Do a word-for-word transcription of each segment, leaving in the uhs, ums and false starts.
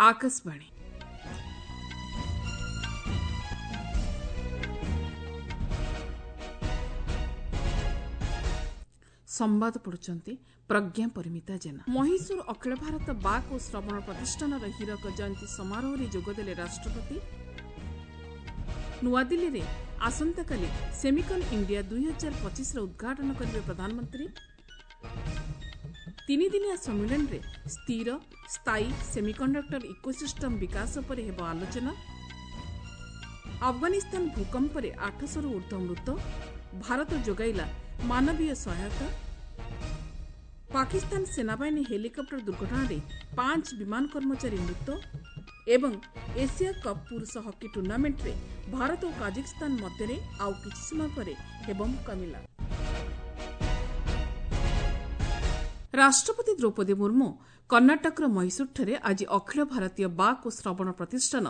आकाशवाणी संवाद पढ़ुचंती प्रज्ञा परिमिता जेना। महीशूर अखिल भारत बाक और श्रवण प्रतिष्ठान हीरक जयंती समारोह में जोगदेले राष्ट्रपति। नुआदिल्ली रे आसंता काली सेमिकन इंडिया दुई हजार पचिश उद्घाटन करेंगे प्रधानमंत्री। तीन दिनिया सम्मेलन रे स्थिर स्थायी सेमिकंडक्टर इकोसिस्टम विकास पर हेब आलोचना। अफगानिस्तान भूकंप रे आठ सौ ऊर्ध्व मृत, भारत जोगाइला मानवीय सहायता। पाकिस्तान सेनाबाहिनी हेलिकप्टर दुर्घटना रे पांच विमान कर्मचारी मृत एवं एशिया कप पुरुष हॉकी टूर्नामेंट रे भारत और काजाखस्तान मध्य आउ किछि समय परे हेब मुकाबिला। राष्ट्रपति द्रौपदी मुर्मू कर्णाटकर महीशूरଠାରେ ଆଜି ଅଖିଳ ଭାରତୀୟ ବାକ୍ ଓ ଶ୍ରବଣ ପ୍ରତିଷ୍ଠାନ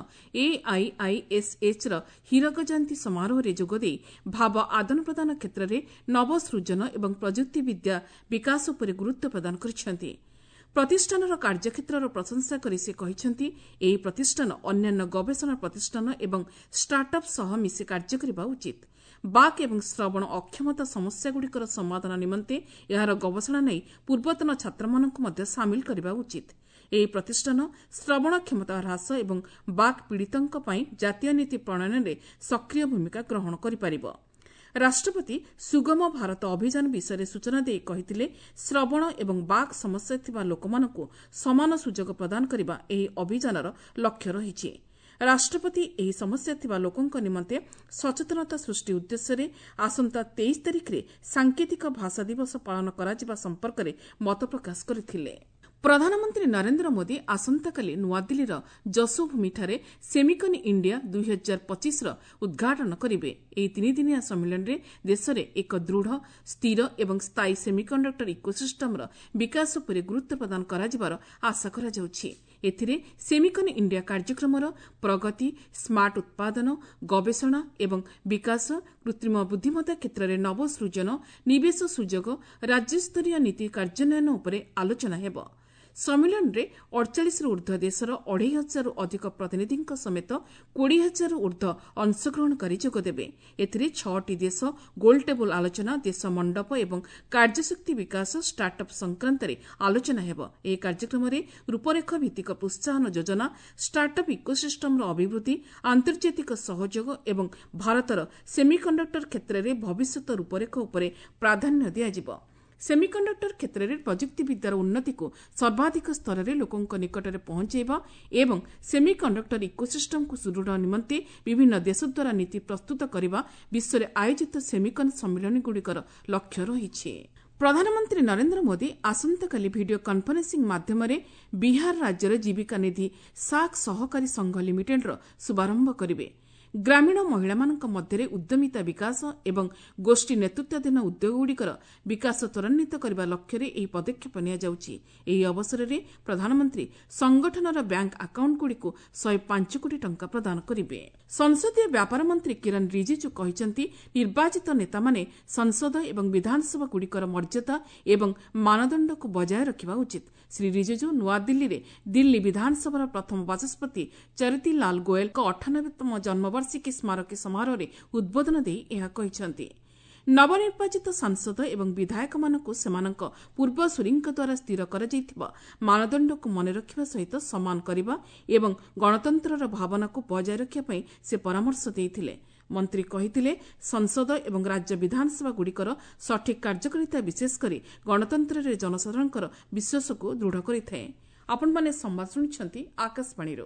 ଏଆଇଆଇଏସ୍ଏଚ୍ର ହୀରକ ଜୟନ୍ତୀ ସମାରୋହରେ ଯୋଗଦେଇ ଭାବ ଆଦାନ ପ୍ରଦାନ କ୍ଷେତ୍ରରେ ନବସୃଜନ ଏବଂ ପ୍ରଯୁକ୍ତି ବିଦ୍ୟା ବିକାଶ ଉପରେ ଗୁରୁତ୍ୱ ପ୍ରଦାନ କରିଛନ୍ତି। ପ୍ରତିଷ୍ଠାନର କାର୍ଯ୍ୟକ୍ଷେତ୍ରର ପ୍ରଶଂସା କରି ସେ କହିଛନ୍ତି, ଏହି ପ୍ରତିଷ୍ଠାନ ଅନ୍ୟାନ୍ୟ ଗବେଷଣା ପ୍ରତିଷ୍ଠାନ ଏବଂ ଷ୍ଟାର୍ଟଅପ୍ ସହ ମିଶି କାର୍ଯ୍ୟ କରିବା ଉଚିତ। ବାକ୍ ଏବଂ ଶ୍ରବଣ ଅକ୍ଷମତା ସମସ୍ୟାଗୁଡ଼ିକର ସମାଧାନ ନିମନ୍ତେ ଏହାର ଗବେଷଣା ନେଇ ପୂର୍ବତନ ଛାତ୍ରମାନଙ୍କୁ ମଧ୍ୟ ସାମିଲ କରିବା ଉଚିତ। ଏହି ପ୍ରତିଷ୍ଠାନ ଶ୍ରବଣ କ୍ଷମତା ହ୍ରାସ ଏବଂ ବାକ୍ ପୀଡ଼ିତଙ୍କ ପାଇଁ ଜାତୀୟ ନୀତି ପ୍ରଣୟନରେ ସକ୍ରିୟ ଭୂମିକା ଗ୍ରହଣ କରିପାରିବ। ରାଷ୍ଟ୍ରପତି ସୁଗମ ଭାରତ ଅଭିଯାନ ବିଷୟରେ ସୂଚନା ଦେଇ କହିଥିଲେ, ଶ୍ରବଣ ଏବଂ ବାକ୍ ସମସ୍ୟା ଥିବା ଲୋକମାନଙ୍କୁ ସମାନ ସୁଯୋଗ ପ୍ରଦାନ କରିବା ଏହି ଅଭିଯାନର ଲକ୍ଷ୍ୟ ରହିଛି। ରାଷ୍ଟ୍ରପତି ଏହି ସମସ୍ୟା ଥିବା ଲୋକଙ୍କ ନିମନ୍ତେ ସଚେତନତା ସୃଷ୍ଟି ଉଦ୍ଦେଶ୍ୟରେ ଆସନ୍ତା ତେଇଶ ତାରିଖରେ ସାଙ୍କେତିକ ଭାଷା ଦିବସ ପାଳନ କରାଯିବା ସମ୍ପର୍କରେ ମତ ପ୍ରକାଶ କରିଥିଲେ। ପ୍ରଧାନମନ୍ତ୍ରୀ ନରେନ୍ଦ୍ର ମୋଦି ଆସନ୍ତାକାଲି ନୂଆଦିଲ୍ଲୀର ଯଶୋଭୂମିଠାରେ ସେମିକନ ଇଣ୍ଡିଆ ଦୁଇ ହଜାର ପଚିଶର ଉଦ୍ଘାଟନ କରିବେ। ଏହି ତିନିଦିନିଆ ସମ୍ମିଳନୀରେ ଦେଶରେ ଏକ ଦୃଢ଼ ସ୍ଥିର ଏବଂ ସ୍ଥାୟୀ ସେମିକଣ୍ଡକ୍ଟର ଇକୋସିଷ୍ଟମର ବିକାଶ ଉପରେ ଗୁରୁତ୍ୱ ପ୍ରଦାନ କରାଯିବାର ଆଶା କରାଯାଉଛି। ଏଥିରେ ସେମିକନ ଇଣ୍ଡିଆ କାର୍ଯ୍ୟକ୍ରମର ପ୍ରଗତି, ସ୍ମାର୍ଟ ଉତ୍ପାଦନ, ଗବେଷଣା ଏବଂ ବିକାଶ, କୃତ୍ରିମ ବୁଦ୍ଧିମତ୍ତା କ୍ଷେତ୍ରରେ ନବସୃଜନ, ନିବେଶ ସୁଯୋଗ, ରାଜ୍ୟସ୍ତରୀୟ ନୀତି କାର୍ଯ୍ୟାନ୍ୱୟନ ଉପରେ ଆଲୋଚନା ହେବ। ସମ୍ମିଳନୀରେ ଅଡ଼ଚାଳିଶରୁ ଊର୍ଦ୍ଧ୍ୱ ଦେଶର ଅଢ଼େଇ ହଜାରରୁ ଅଧିକ ପ୍ରତିନିଧିଙ୍କ ସମେତ କୋଡ଼ିଏ ହଜାରରୁ ଊର୍ଦ୍ଧ୍ୱ ଅଂଶଗ୍ରହଣକାରୀ ଯୋଗଦେବେ। ଏଥିରେ ଛଅଟି ଦେଶ ଗୋଲଟେବୁଲ ଆଲୋଚନା, ଦେଶ ମଣ୍ଡପ ଏବଂ କାର୍ଯ୍ୟଶକ୍ତି ବିକାଶ, ଷ୍ଟାର୍ଟଅପ୍ ସଂକ୍ରାନ୍ତରେ ଆଲୋଚନା ହେବ। ଏହି କାର୍ଯ୍ୟକ୍ରମରେ ରୂପରେଖ ଭିତ୍ତିକ ପ୍ରୋତ୍ସାହନ ଯୋଜନା, ଷ୍ଟାର୍ଟଅପ୍ ଇକୋସିଷ୍ଟମର ଅଭିବୃଦ୍ଧି, ଆନ୍ତର୍ଜାତିକ ସହଯୋଗ ଏବଂ ଭାରତର ସେମିକଣ୍ଡକ୍ଟର କ୍ଷେତ୍ରରେ ଭବିଷ୍ୟତ ରୂପରେଖ ଉପରେ ପ୍ରାଧାନ୍ୟ ଦିଆଯିବ। ସେମିକଣ୍ଡକ୍ଟର କ୍ଷେତ୍ରରେ ପ୍ରଯୁକ୍ତିବିଦ୍ୟାର ଉନ୍ନତିକୁ ସର୍ବାଧିକ ସ୍ତରରେ ଲୋକଙ୍କ ନିକଟରେ ପହଞ୍ଚାଇବା ଏବଂ ସେମିକଣ୍ଡକ୍ଟର ଇକୋସିଷ୍ଟମକୁ ସୁଦୃଢ଼ ନିମନ୍ତେ ବିଭିନ୍ନ ଦେଶ ଦ୍ୱାରା ନୀତି ପ୍ରସ୍ତୁତ କରିବା ବିଶ୍ୱରେ ଆୟୋଜିତ ସେମିକନ ସମ୍ମିଳନୀଗୁଡ଼ିକର ଲକ୍ଷ୍ୟ ରହିଛି। ପ୍ରଧାନମନ୍ତ୍ରୀ ନରେନ୍ଦ୍ର ମୋଦି ଆସନ୍ତାକାଲି ଭିଡ଼ିଓ କନ୍ଫରେନ୍ସିଂ ମାଧ୍ୟମରେ ବିହାର ରାଜ୍ୟର ଜୀବିକା ନିଧି ସାକ୍ ସହକାରୀ ସଂଘ ଲିମିଟେଡ୍ର ଶୁଭାରମ୍ଭ କରିବେ। ଗ୍ରାମୀଣ ମହିଳାମାନଙ୍କ ମଧ୍ୟରେ ଉଦ୍ୟମିତା ବିକାଶ ଏବଂ ଗୋଷ୍ଠୀ ନେତୃତ୍ୱାଧୀନ ଉଦ୍ୟୋଗଗୁଡ଼ିକର ବିକାଶ ତ୍ୱରାନ୍ୱିତ କରିବା ଲକ୍ଷ୍ୟରେ ଏହି ପଦକ୍ଷେପ ନିଆଯାଉଛି। ଏହି ଅବସରରେ ପ୍ରଧାନମନ୍ତ୍ରୀ ସଂଗଠନର ବ୍ୟାଙ୍କ ଆକାଉଣ୍ଟଗୁଡ଼ିକୁ ଶହେ ପାଞ୍ଚ କୋଟି ଟଙ୍କା ପ୍ରଦାନ କରିବେ। ସଂସଦୀୟ ବ୍ୟାପାର ମନ୍ତ୍ରୀ କିରଣ ରିଜିଜୁ କହିଛନ୍ତି, ନିର୍ବାଚିତ ନେତାମାନେ ସଂସଦ ଏବଂ ବିଧାନସଭାଗୁଡ଼ିକର ମର୍ଯ୍ୟାଦା ଏବଂ ମାନଦଣ୍ଡକୁ ବଜାୟ ରଖିବା ଉଚିତ। ଶ୍ରୀ ରିଜିଜୁ ନୂଆଦିଲ୍ଲୀରେ ଦିଲ୍ଲୀ ବିଧାନସଭାର ପ୍ରଥମ ବାଚସ୍ପତି ଚରିତିଲାଲ ଗୋଏଲଙ୍କ ଅଠାନବେତମ ଜନ୍ମବାର୍ଷିକୀ ସ୍ମାରକୀ ସମାରୋହରେ ଉଦ୍ବୋଧନ ଦେଇ ଏହା କହିଛନ୍ତି। ନବନିର୍ବାଚିତ ସାଂସଦ ଏବଂ ବିଧାୟକମାନଙ୍କୁ ସେମାନଙ୍କ ପୂର୍ବସୂରୀଙ୍କ ଦ୍ୱାରା ସ୍ଥିର କରାଯାଇଥିବା ମାନଦଣ୍ଡକୁ ମନେ ରଖିବା ସହିତ ସମାନ କରିବା ଏବଂ ଗଣତନ୍ତ୍ରର ଭାବନାକୁ ବଜାୟ ରଖିବା ପାଇଁ ସେ ପରାମର୍ଶ ଦେଇଥିଲେ। ମନ୍ତ୍ରୀ କହିଥିଲେ, ସଂସଦ ଏବଂ ରାଜ୍ୟ ବିଧାନସଭାଗୁଡ଼ିକର ସଠିକ୍ କାର୍ଯ୍ୟକାରିତା ବିଶେଷ କରି ଗଣତନ୍ତ୍ରରେ ଜନସାଧାରଣଙ୍କର ବିଶ୍ୱାସକୁ ଦୃଢ଼ କରିଥାଏ। ଆପଣମାନେ ସମ୍ବାଦ ଶୁଣିଛନ୍ତି ଆକାଶବାଣୀରୁ।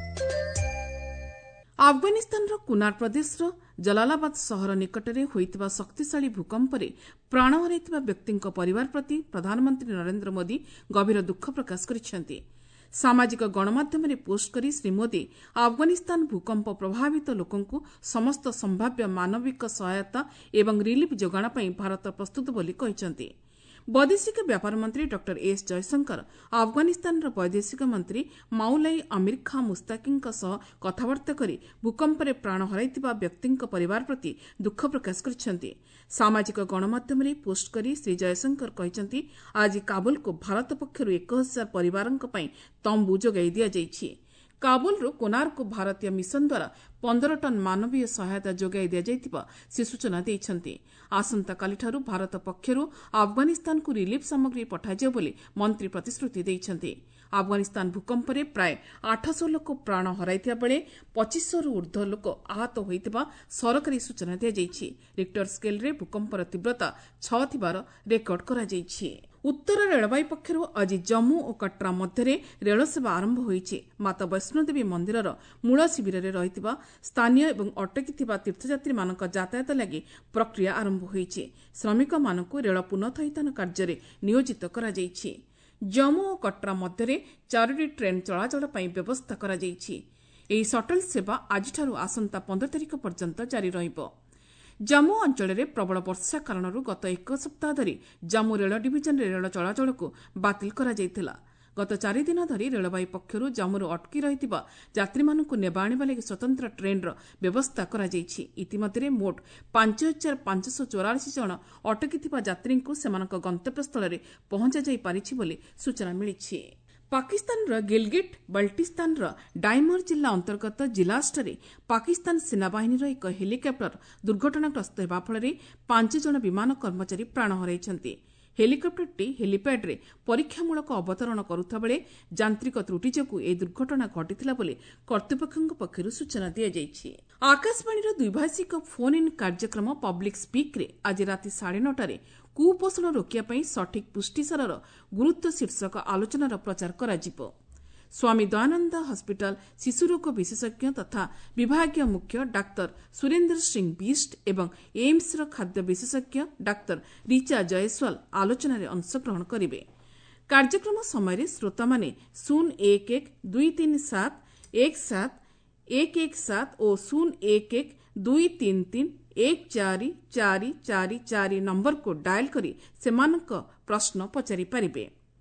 ଆଫଗାନିସ୍ତାନର କୁନାର ପ୍ରଦେଶର ଜଲାଲାବାଦ ସହର ନିକଟରେ ହୋଇଥିବା ଶକ୍ତିଶାଳୀ ଭୂକମ୍ପରେ ପ୍ରାଣ ହରାଇଥିବା ବ୍ୟକ୍ତିଙ୍କ ପରିବାର ପ୍ରତି ପ୍ରଧାନମନ୍ତ୍ରୀ ନରେନ୍ଦ୍ର ମୋଦି ଗଭୀର ଦୁଃଖ ପ୍ରକାଶ କରିଛନ୍ତି। ସାମାଜିକ ଗଣମାଧ୍ୟମରେ ପୋଷ୍ଟ କରି ଶ୍ରୀ ମୋଦି ଆଫଗାନିସ୍ତାନ ଭୂକମ୍ପ ପ୍ରଭାବିତ ଲୋକଙ୍କୁ ସମସ୍ତ ସମ୍ଭାବ୍ୟ ମାନବିକ ସହାୟତା ଏବଂ ରିଲିଫ୍ ଯୋଗାଣ ପାଇଁ ଭାରତ ପ୍ରସ୍ତୁତ ବୋଲି କହିଛନ୍ତି। ବୈଦେଶିକ ବ୍ୟାପାର ମନ୍ତ୍ରୀ ଡକ୍ଟର ଏସ୍ ଜୟଶଙ୍କର ଆଫଗାନିସ୍ତାନର ବୈଦେଶିକ ମନ୍ତ୍ରୀ ମାଉଲାଇ ଅମିର ଖାଁ ମୁସ୍ତାକିଙ୍କ ସହ କଥାବାର୍ତ୍ତା କରି ଭୂକମ୍ପରେ ପ୍ରାଣ ହରାଇଥିବା ବ୍ୟକ୍ତିଙ୍କ ପରିବାର ପ୍ରତି ଦୁଃଖ ପ୍ରକାଶ କରିଛନ୍ତି। ସାମାଜିକ ଗଣମାଧ୍ୟମରେ ପୋଷ୍ଟ କରି ଶ୍ରୀ ଜୟଶଙ୍କର କହିଛନ୍ତି, ଆଜି କାବୁଲକୁ ଭାରତ ପକ୍ଷରୁ ଏକ ହଜାର ପରିବାରଙ୍କ ପାଇଁ ତମ୍ବୁ ଯୋଗାଇ ଦିଆଯାଇଛି। କାବୁଲରୁ କୋନାର୍କକୁ ଭାରତୀୟ ମିଶନ ଦ୍ୱାରା ପନ୍ଦର ଟନ୍ ମାନବୀୟ ସହାୟତା ଯୋଗାଇ ଦିଆଯାଇଥିବା ସେ ସୂଚନା ଦେଇଛନ୍ତି। ଆସନ୍ତାକାଲିଠାରୁ ଭାରତ ପକ୍ଷରୁ ଆଫଗାନିସ୍ତାନକୁ ରିଲିଫ୍ ସାମଗ୍ରୀ ପଠାଯିବ ବୋଲି ମନ୍ତ୍ରୀ ପ୍ରତିଶ୍ରୁତି ଦେଇଛନ୍ତି। ଆଫଗାନିସ୍ତାନ ଭୂକମ୍ପରେ ପ୍ରାୟ ଆଠଶହ ଲୋକ ପ୍ରାଣ ହରାଇଥିବା ବେଳେ ପଚିଶଶହରୁ ଊର୍ଦ୍ଧ୍ୱ ଲୋକ ଆହତ ହୋଇଥିବା ସରକାରୀ ସୂଚନା ଦିଆଯାଇଛି। ରିକ୍ଟର ସ୍କେଲ୍ରେ ଭୂକମ୍ପର ତୀବ୍ରତା ଛଅ ଥିବାର ରେକର୍ଡ କରାଯାଇଛି। ଉତ୍ତର ରେଳବାଇ ପକ୍ଷରୁ ଆଜି ଜମ୍ମୁ ଓ କଟ୍ରା ମଧ୍ୟରେ ରେଳସେବା ଆରମ୍ଭ ହୋଇଛି। ମାତା ବୈଷ୍ଣୋଦେବୀ ମନ୍ଦିରର ମୂଳ ଶିବିରରେ ରହିଥିବା ସ୍ଥାନୀୟ ଏବଂ ଅଟକିଥିବା ତୀର୍ଥଯାତ୍ରୀମାନଙ୍କ ଯାତାୟାତ ଲାଗି ପ୍ରକ୍ରିୟା ଆରମ୍ଭ ହୋଇଛି। ଶ୍ରମିକମାନଙ୍କୁ ରେଳ ପୁନଃଥଇଥାନ କାର୍ଯ୍ୟରେ ନିୟୋଜିତ କରାଯାଇଛି। ଜମ୍ମୁ ଓ କଟ୍ରା ମଧ୍ୟରେ ଚାରୋଟି ଟ୍ରେନ୍ ଚଳାଚଳ ପାଇଁ ବ୍ୟବସ୍ଥା କରାଯାଇଛି। ଏହି ସଟଲ୍ ସେବା ଆଜିଠାରୁ ଆସନ୍ତା ପନ୍ଦର ତାରିଖ ପର୍ଯ୍ୟନ୍ତ ଜାରି ରହିବ। ଜମ୍ମୁ ଅଞ୍ଚଳରେ ପ୍ରବଳ ବର୍ଷା କାରଣରୁ ଗତ ଏକ ସପ୍ତାହ ଧରି ଜମ୍ମୁ ରେଳ ଡିଭିଜନରେ ରେଳ ଚଳାଚଳକୁ ବାତିଲ କରାଯାଇଥିଲା। ଗତ ଚାରିଦିନ ଧରି ରେଳବାଇ ପକ୍ଷରୁ ଜମ୍ମୁରୁ ଅଟକି ରହିଥିବା ଯାତ୍ରୀମାନଙ୍କୁ ନେବା ଆଣିବା ଲାଗି ସ୍ୱତନ୍ତ୍ର ଟ୍ରେନ୍ର ବ୍ୟବସ୍ଥା କରାଯାଇଛି। ଇତିମଧ୍ୟରେ ମୋଟ ପାଞ୍ଚ ହଜାର ପାଞ୍ଚଶହ ଚଉରାଳିଶ ଜଣ ଅଟକିଥିବା ଯାତ୍ରୀଙ୍କୁ ସେମାନଙ୍କ ଗନ୍ତବ୍ୟସ୍ଥଳରେ ପହଞ୍ଚାଯାଇ ପାରିଛି ବୋଲି ସୂଚନା ମିଳିଛି। ପାକିସ୍ତାନର ଗିଲଗିଟ୍ ବଲ୍ଟିସ୍ତାନର ଡାଇମର ଜିଲ୍ଲା ଅନ୍ତର୍ଗତ ଜିଲାସ୍ଟରେ ପାକିସ୍ତାନ ସେନାବାହିନୀର ଏକ ହେଲିକପ୍ଟର ଦୁର୍ଘଟଣାଗ୍ରସ୍ତ ହେବା ଫଳରେ ପାଞ୍ଚ ଜଣ ବିମାନ କର୍ମଚାରୀ ପ୍ରାଣ ହରାଇଛନ୍ତି। ହେଲିକପ୍ଟରଟି ହେଲିପ୍ୟାଡ୍ରେ ପରୀକ୍ଷାମୂଳକ ଅବତରଣ କରୁଥିବା ବେଳେ ଯାନ୍ତ୍ରିକ ତ୍ରୁଟି ଯୋଗୁଁ ଏହି ଦୁର୍ଘଟଣା ଘଟିଥିଲା ବୋଲି କର୍ତ୍ତୃପକ୍ଷଙ୍କ ପକ୍ଷରୁ ସୂଚନା ଦିଆଯାଇଛି। ଆକାଶବାଣୀର ଦ୍ୱିଭାଷିକ ଫୋନ୍ ଇନ୍ କାର୍ଯ୍ୟକ୍ରମ ପବ୍ଲିକ୍ ସ୍ପିକ୍ରେ ଆଜି ରାତି ସାଢ଼େ ନଅଟାରେ କୁପୋଷଣ ରୋକିବା ପାଇଁ ସଠିକ୍ ପୁଷ୍ଟିସାରର ଗୁରୁତ୍ୱ ଶୀର୍ଷକ ଆଲୋଚନାର ପ୍ରଚାର କରାଯିବ। ସ୍ୱାମୀ ଦୟାନନ୍ଦ ହସ୍ପିଟାଲ ଶିଶୁରୋଗ ବିଶେଷଜ୍ଞ ତଥା ବିଭାଗୀୟ ମୁଖ୍ୟ ଡାକ୍ତର ସୁରେନ୍ଦ୍ର ସିଂ ବିଷ୍ଟ ଏବଂ ଏମ୍ସର ଖାଦ୍ୟ ବିଶେଷଜ୍ଞ ଡାକ୍ତର ରିଚା ଜୟସ୍ୱାଲ ଆଲୋଚନାରେ ଅଂଶଗ୍ରହଣ କରିବେ। କାର୍ଯ୍ୟକ୍ରମ ସମୟରେ ଶ୍ରୋତାମାନେ ଶୂନ ଏକ ଏକ ଦୁଇ ତିନି ସାତ ଏକ ସାତ ଏକ ଏକ ସାତ ଓ ଶୂନ ଏକ ଏକ ଦୁଇ ତିନି ତିନି ଏକ ଚାରି ଚାରି ଚାରି ଚାରି ନମ୍ବରକୁ ଡାଏଲ୍ କରି ସେମାନଙ୍କ ପ୍ରଶ୍ନ ପଚାରିପାରିବେ।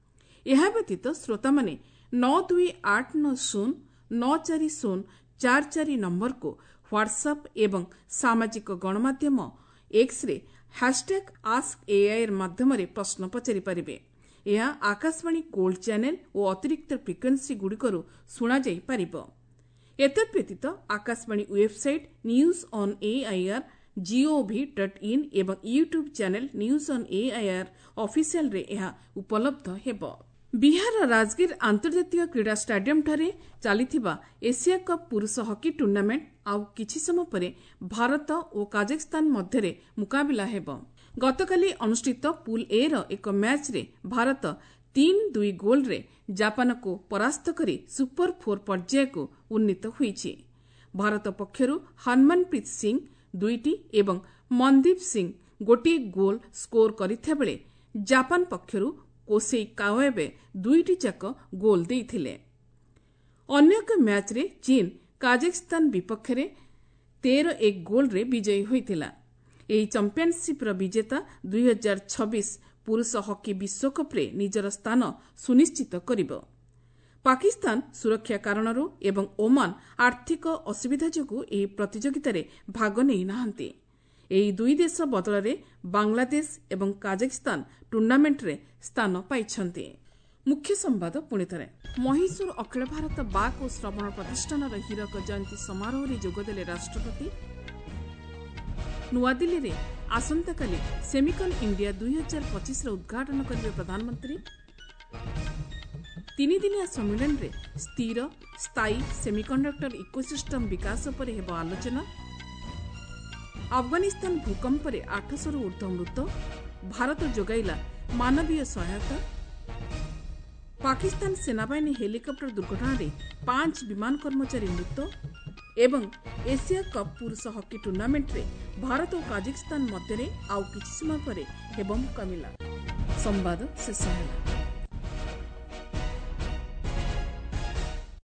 ଏହା ବ୍ୟତୀତ ଶ୍ରୋତାମାନେ ନଅ ଦୁଇ ଆଠ ନଅ ଶୂନ ନଅ ଚାରି ଶୂନ ଚାରି ଚାରି ନମ୍ବରକୁ ହ୍ୱାଟ୍ସଆପ୍ ଏବଂ ସାମାଜିକ ଗଣମାଧ୍ୟମ ଏକ୍ସରେ ହ୍ୟାଶ୍ଟ୍ୟାଗ୍ ଆସ୍କ ଏଆଇଆର୍ ମାଧ୍ୟମରେ ପ୍ରଶ୍ନ ପଚାରିପାରିବେ। ଏହା ଆକାଶବାଣୀ ଗୋଲ୍ଡ ଚ୍ୟାନେଲ୍ ଓ ଅତିରିକ୍ତ ଫ୍ରିକ୍ୱେନ୍ସିଗୁଡ଼ିକରୁ ଶୁଣାଯାଇପାରିବ। ଏତଦ୍ବ୍ୟତୀତ Akashvani website news on AIR GOV dot in ଏବଂ YouTube channel news on AIR ଅଫିସିଆଲ୍ରେ ଏହା ଉପଲବ୍ଧ ହେବ। ବିହାରର ରାଜଗିର୍ ଆନ୍ତର୍ଜାତିକ କ୍ରୀଡ଼ା ଷ୍ଟାଡିୟମ୍ଠାରେ ଚାଲିଥିବା ଏସିଆ କପ୍ ପୁରୁଷ ହକି ଟୁର୍ଣ୍ଣାମେଣ୍ଟ ଆଉ କିଛି ସମୟ ପରେ ଭାରତ ଓ କାଜାଖସ୍ତାନ ମଧ୍ୟରେ ମୁକାବିଲା ହେବ। ଗତକାଲି ଅନୁଷ୍ଠିତ ପୁଲ୍ ଏ ର ଏକ ମ୍ୟାଚ୍ରେ ଭାରତ ତିନି ଦୁଇ ଗୋଲ୍ରେ ଜାପାନକୁ ପରାସ୍ତ କରି ସୁପର ଫୋର୍ ପର୍ଯ୍ୟାୟକୁ ଉନ୍ନୀତ ହୋଇଛି। ଭାରତ ପକ୍ଷରୁ ହରମନପ୍ରୀତ ସିଂ ଦୁଇଟି ଏବଂ ମନଦୀପ ସିଂ ଗୋଟିଏ ଗୋଲ୍ ସ୍କୋର କରିଥିବା ବେଳେ ଜାପାନ ପକ୍ଷରୁ କୋସେଇ କାୱାବେ ଦୁଇଟି ଯାକ ଗୋଲ୍ ଦେଇଥିଲେ। ଅନ୍ୟ ଏକ ମ୍ୟାଚ୍ରେ ଚୀନ୍ କାଜାଖସ୍ତାନ ବିପକ୍ଷରେ ତେର ଏକ ଗୋଲ୍ରେ ବିଜୟୀ ହୋଇଥିଲା। ଏହି ଚାମ୍ପିୟନସିପ୍ର ବିଜେତା ଦୁଇ ହଜାର ଛବିଶ ପୁରୁଷ ହକି ବିଶ୍ୱକପ୍ରେ ନିଜର ସ୍ଥାନ ସୁନିଶ୍ଚିତ କରିବ। ପାକିସ୍ତାନ ସୁରକ୍ଷା କାରଣରୁ ଏବଂ ଓମାନ ଆର୍ଥିକ ଅସୁବିଧା ଯୋଗୁଁ ଏହି ପ୍ରତିଯୋଗିତାରେ ଭାଗ ନେଇ ନାହାନ୍ତି। ଏହି ଦୁଇ ଦେଶ ବଦଳରେ ବାଂଲାଦେଶ ଏବଂ କାଜାଖସ୍ତାନ ଟୁର୍ଣ୍ଣାମେଣ୍ଟରେ ସ୍ଥାନ ପାଇଛନ୍ତି। ମୁଖ୍ୟ ସମ୍ବାଦ ପୁଣିଥରେ ମହୀଶୂର ଅଖିଳ ଭାରତ ବାକ୍ ଓ ଶ୍ରବଣ ପ୍ରତିଷ୍ଠାନର ହୀରକ ଜୟନ୍ତୀ ସମାରୋହରେ ଯୋଗଦେଲେ ରାଷ୍ଟ୍ରପତି। ନୂଆଦିଲ୍ଲୀରେ ଆସନ୍ତାକାଲି ସେମିକନ୍ ଇଣ୍ଡିଆ ଦୁଇ ହଜାର ପଚିଶର ଉଦ୍ଘାଟନ କରିବେ ପ୍ରଧାନମନ୍ତ୍ରୀ। ତିନିଦିନିଆ ସମ୍ମିଳନୀରେ ସ୍ଥିର ସ୍ଥାୟୀ ସେମିକଣ୍ଡକ୍ଟର ଇକୋସିଷ୍ଟମ ବିକାଶ ଉପରେ ହେବ ଆଲୋଚନା। ଆଫଗାନିସ୍ତାନ ଭୂକମ୍ପରେ ଆଠଶହରୁ ଊର୍ଦ୍ଧ୍ୱ ମୃତ, ଭାରତ ଯୋଗାଇଲା ମାନବୀୟ ସହାୟତା। ପାକିସ୍ତାନ ସେନାବାହିନୀ ହେଲିକପ୍ଟର ଦୁର୍ଘଟଣାରେ ପାଞ୍ଚ ବିମାନ କର୍ମଚାରୀ ମୃତ ଏବଂ ଏସିଆ କପ୍ ପୁରୁଷ ହକି ଟୁର୍ଣ୍ଣାମେଣ୍ଟରେ ଭାରତ ଓ କାଜାଖସ୍ତାନ ମଧ୍ୟରେ ଆଉ କିଛି ସମୟ ପରେ ହେବ ମୁକାବିଲା। ସମ୍ବାଦ ଶେଷ ହେଲା।